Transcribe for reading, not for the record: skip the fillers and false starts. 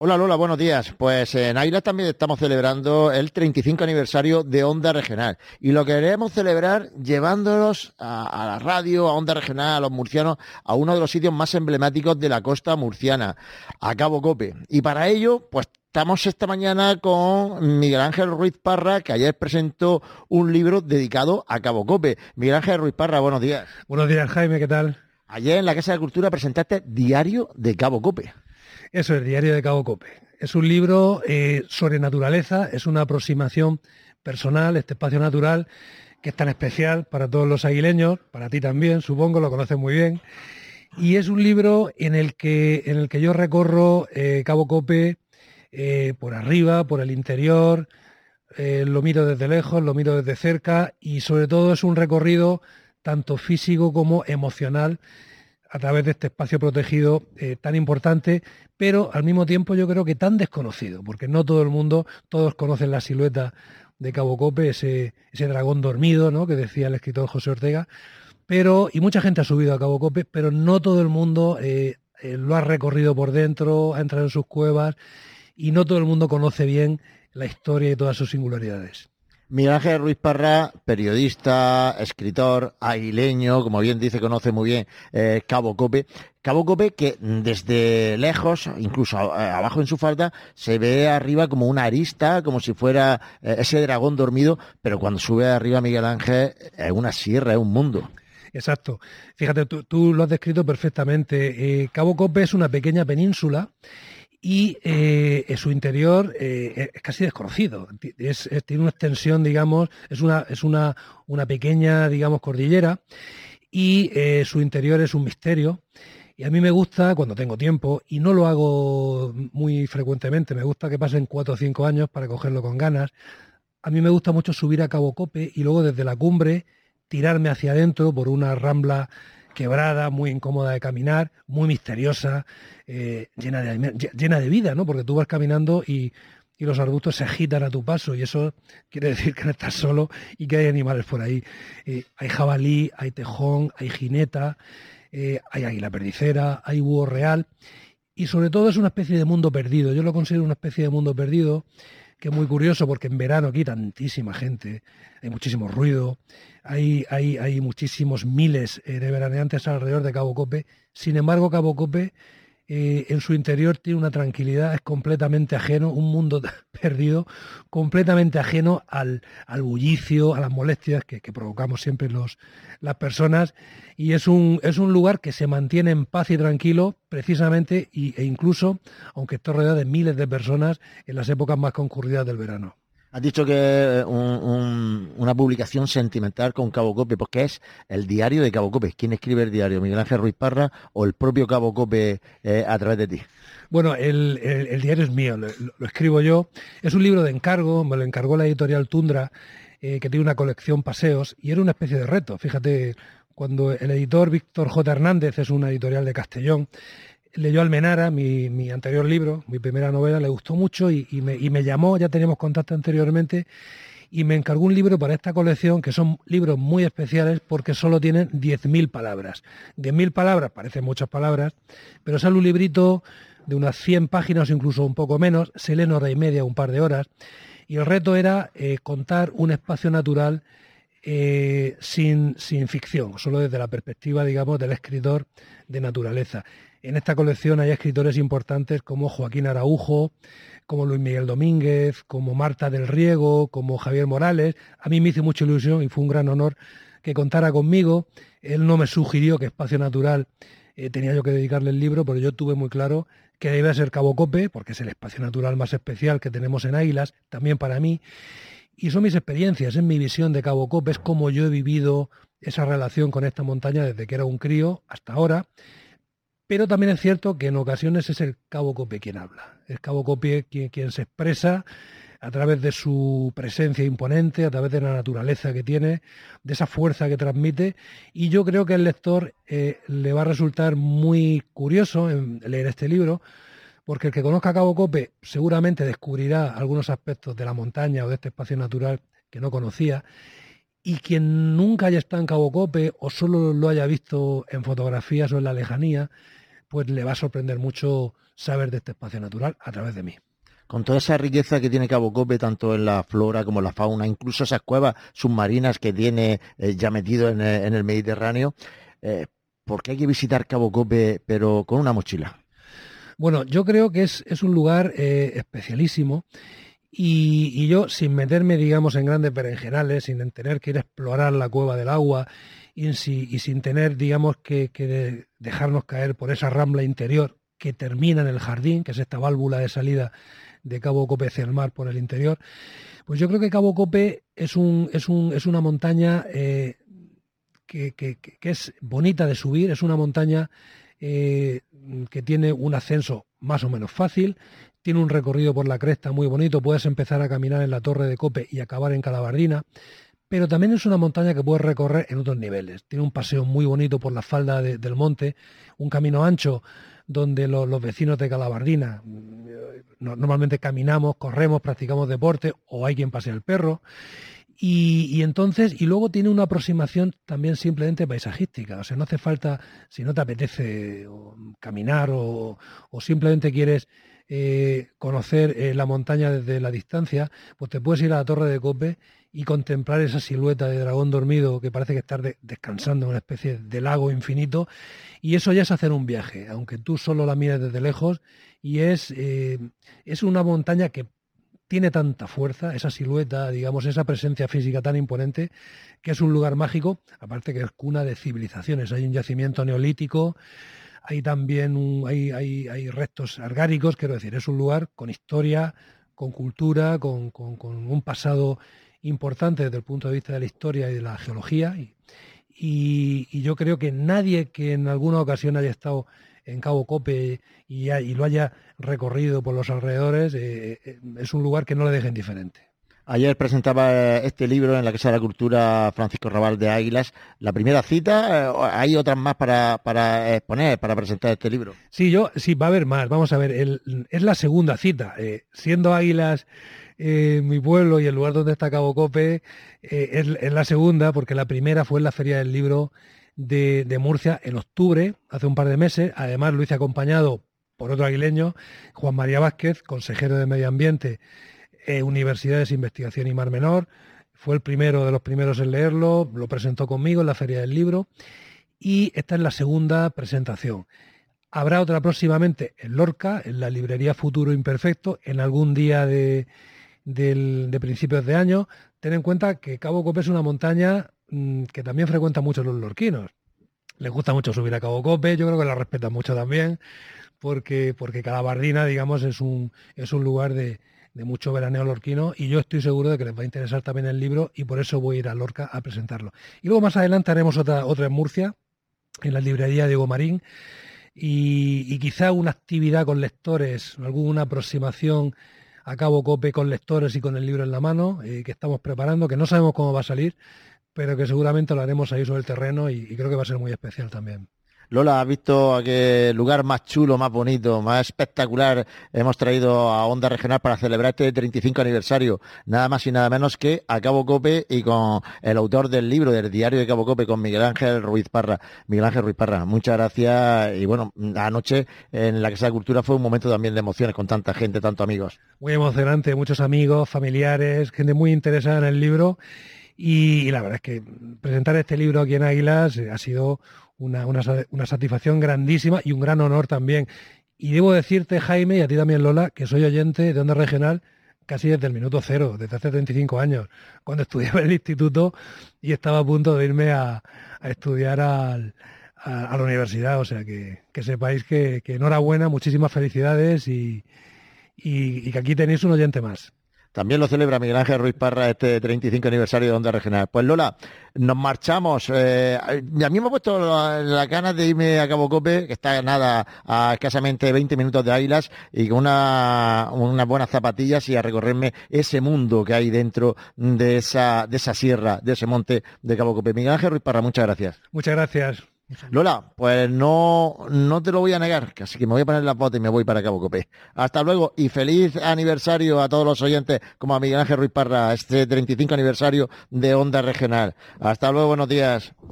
Hola Lola, buenos días. Pues en Águilas también estamos celebrando el 35 aniversario de Onda Regional y lo queremos celebrar llevándolos a la radio, a Onda Regional, a los murcianos, a uno de los sitios más emblemáticos de la costa murciana, a Cabo Cope. Y para ello, pues estamos esta mañana con Miguel Ángel Ruiz Parra, que ayer presentó un libro dedicado a Cabo Cope. Miguel Ángel Ruiz Parra, buenos días. Buenos días, Jaime, ¿qué tal? Ayer en la Casa de Cultura presentaste Diario de Cabo Cope. Eso es Diario de Cabo Cope. Es un libro sobre naturaleza, es una aproximación personal, este espacio natural que es tan especial para todos los aguileños, para ti también, supongo, lo conoces muy bien. Y es un libro en el que yo recorro Cabo Cope por arriba, por el interior, lo miro desde lejos, lo miro desde cerca y sobre todo es un recorrido tanto físico como emocional a través de este espacio protegido tan importante, pero al mismo tiempo yo creo que tan desconocido, porque no todo el mundo, todos conocen la silueta de Cabo Cope, ese dragón dormido, ¿no?, que decía el escritor José Ortega, y mucha gente ha subido a Cabo Cope, pero no todo el mundo lo ha recorrido por dentro, ha entrado en sus cuevas y no todo el mundo conoce bien la historia y todas sus singularidades. Miguel Ángel Ruiz Parra, periodista, escritor, aguileño, como bien dice, conoce muy bien Cabo Cope. Cabo Cope que desde lejos, incluso abajo en su falda, se ve arriba como una arista, como si fuera ese dragón dormido, pero cuando sube arriba Miguel Ángel es una sierra, es un mundo. Exacto. Fíjate, tú lo has descrito perfectamente. Cabo Cope es una pequeña península y en su interior es casi desconocido. Tiene una extensión, digamos, una pequeña, digamos, cordillera y su interior es un misterio. Y a mí me gusta, cuando tengo tiempo, y no lo hago muy frecuentemente, me gusta que pasen 4 o 5 años para cogerlo con ganas. A mí me gusta mucho subir a Cabo Cope y luego desde la cumbre tirarme hacia adentro por una rambla quebrada, muy incómoda de caminar, muy misteriosa, llena de vida, ¿no? Porque tú vas caminando y los arbustos se agitan a tu paso y eso quiere decir que no estás solo y que hay animales por ahí. Hay jabalí, hay tejón, hay jineta, hay águila perdicera, hay búho real y sobre todo es una especie de mundo perdido. Yo lo considero una especie de mundo perdido que es muy curioso porque en verano aquí tantísima gente, hay muchísimo ruido, hay muchísimos miles de veraneantes alrededor de Cabo Cope. Sin embargo, Cabo Cope en su interior tiene una tranquilidad, es completamente ajeno, un mundo perdido, completamente ajeno al bullicio, a las molestias que provocamos siempre las personas. Y es un lugar que se mantiene en paz y tranquilo, precisamente, e incluso, aunque está rodeado de miles de personas, en las épocas más concurridas del verano. Has dicho que una publicación sentimental con Cabo Cope, pues ¿qué es el diario de Cabo Cope? ¿Quién escribe el diario? ¿Miguel Ángel Ruiz Parra o el propio Cabo Cope a través de ti? Bueno, el diario es mío, lo escribo yo. Es un libro de encargo, me lo encargó la editorial Tundra, que tiene una colección paseos, y era una especie de reto. Fíjate, cuando el editor Víctor J. Hernández, es una editorial de Castellón, leyó Almenara, mi anterior libro, mi primera novela, le gustó mucho y me llamó, ya teníamos contacto anteriormente, y me encargó un libro para esta colección, que son libros muy especiales porque solo tienen 10.000 palabras. 10.000 palabras, parecen muchas palabras, pero sale un librito de unas 100 páginas o incluso un poco menos, se lee en hora y media, un par de horas, y el reto era contar un espacio natural sin ficción, solo desde la perspectiva, digamos, del escritor de naturaleza. En esta colección hay escritores importantes como Joaquín Araujo, como Luis Miguel Domínguez, como Marta del Riego, como Javier Morales. A mí me hizo mucha ilusión y fue un gran honor que contara conmigo. Él no me sugirió que Espacio Natural tenía yo que dedicarle el libro, pero yo tuve muy claro que debía ser Cabo Cope, porque es el espacio natural más especial que tenemos en Águilas, también para mí. Y son mis experiencias, es mi visión de Cabo Cope, es cómo yo he vivido esa relación con esta montaña desde que era un crío hasta ahora. Pero también es cierto que en ocasiones es el Cabo Cope quien habla. Es Cabo Cope quien se expresa a través de su presencia imponente, a través de la naturaleza que tiene, de esa fuerza que transmite. Y yo creo que al lector le va a resultar muy curioso leer este libro, porque el que conozca Cabo Cope seguramente descubrirá algunos aspectos de la montaña o de este espacio natural que no conocía. Y quien nunca haya estado en Cabo Cope o solo lo haya visto en fotografías o en la lejanía, pues le va a sorprender mucho saber de este espacio natural a través de mí. Con toda esa riqueza que tiene Cabo Cope, tanto en la flora como en la fauna, incluso esas cuevas submarinas que tiene ya metido en el Mediterráneo, ¿por qué hay que visitar Cabo Cope pero con una mochila? Bueno, yo creo que es un lugar especialísimo y yo, sin meterme, digamos, en grandes berenjenales, sin tener que ir a explorar la cueva del agua y sin tener, digamos, que dejarnos caer por esa rambla interior que termina en el jardín, que es esta válvula de salida de Cabo Cope hacia el mar por el interior, pues yo creo que Cabo Cope es una montaña que es bonita de subir, es una montaña que tiene un ascenso más o menos fácil, tiene un recorrido por la cresta muy bonito, puedes empezar a caminar en la Torre de Cope y acabar en Calabardina, pero también es una montaña que puedes recorrer en otros niveles. Tiene un paseo muy bonito por la falda del monte, un camino ancho donde los vecinos de Calabardina normalmente caminamos, corremos, practicamos deporte o hay quien pasea el perro. Y luego tiene una aproximación también simplemente paisajística. O sea, no hace falta, si no te apetece caminar o simplemente quieres conocer la montaña desde la distancia, pues te puedes ir a la Torre de Cope y contemplar esa silueta de dragón dormido que parece que estás descansando en una especie de lago infinito, y eso ya es hacer un viaje, aunque tú solo la mires desde lejos, y es una montaña que tiene tanta fuerza, esa silueta, digamos, esa presencia física tan imponente, que es un lugar mágico, aparte que es cuna de civilizaciones. Hay un yacimiento neolítico, hay también hay restos argáricos, quiero decir, es un lugar con historia, con cultura, con un pasado importante desde el punto de vista de la historia y de la geología. Y yo creo que nadie que en alguna ocasión haya estado en Cabo Cope y lo haya recorrido por los alrededores, es un lugar que no le deja indiferente. Ayer presentaba este libro en la Casa de la Cultura Francisco Rabal de Águilas. La primera cita, ¿hay otras más para exponer, para presentar este libro? Sí, va a haber más. Vamos a ver, es la segunda cita. Siendo Águilas mi pueblo y el lugar donde está Cabo Cope, es la segunda, porque la primera fue en la Feria del Libro de Murcia en octubre, hace un par de meses. Además lo hice acompañado por otro aguileño, Juan María Vázquez, consejero de Medio Ambiente, Universidades, Investigación y Mar Menor. Fue el primero de los primeros en leerlo, lo presentó conmigo en la Feria del Libro y esta es la segunda presentación. Habrá otra próximamente en Lorca, en la librería Futuro Imperfecto, en algún día de principios de año. Ten en cuenta que Cabo Cope es una montaña que también frecuentan mucho los lorquinos. Les gusta mucho subir a Cabo Cope, yo creo que la respetan mucho también, porque Calabardina, digamos, es un lugar de mucho veraneo lorquino, y yo estoy seguro de que les va a interesar también el libro y por eso voy a ir a Lorca a presentarlo. Y luego más adelante haremos otra en Murcia, en la librería Diego Marín, y quizá una actividad con lectores, alguna aproximación a Cabo Cope con lectores y con el libro en la mano, que estamos preparando, que no sabemos cómo va a salir, pero que seguramente lo haremos ahí sobre el terreno y creo que va a ser muy especial también. Lola, ¿has visto a qué lugar más chulo, más bonito, más espectacular hemos traído a Onda Regional para celebrar este 35 aniversario? Nada más y nada menos que a Cabo Cope y con el autor del libro, del diario de Cabo Cope, con Miguel Ángel Ruiz Parra. Miguel Ángel Ruiz Parra, muchas gracias. Y bueno, anoche en la Casa de Cultura fue un momento también de emociones con tanta gente, tantos amigos. Muy emocionante, muchos amigos, familiares, gente muy interesada en el libro. Y la verdad es que presentar este libro aquí en Águilas ha sido una satisfacción grandísima y un gran honor también. Y debo decirte, Jaime, y a ti también, Lola, que soy oyente de Onda Regional casi desde el minuto cero, desde hace 35 años, cuando estudiaba en el instituto y estaba a punto de irme a estudiar a la universidad. O sea, que sepáis que enhorabuena, muchísimas felicidades y que aquí tenéis un oyente más. También lo celebra Miguel Ángel Ruiz Parra este 35 aniversario de Onda Regional. Pues Lola, nos marchamos. A mí me ha puesto las ganas de irme a Cabo Cope, que está nada a escasamente 20 minutos de Águilas, y con unas buenas zapatillas y a recorrerme ese mundo que hay dentro de esa sierra, de ese monte de Cabo Cope. Miguel Ángel Ruiz Parra, muchas gracias. Muchas gracias. Lola, pues no te lo voy a negar, así que me voy a poner la bota y me voy para Cabo Cope. Hasta luego y feliz aniversario a todos los oyentes, como a Miguel Ángel Ruiz Parra, este 35 aniversario de Onda Regional. Hasta luego, buenos días.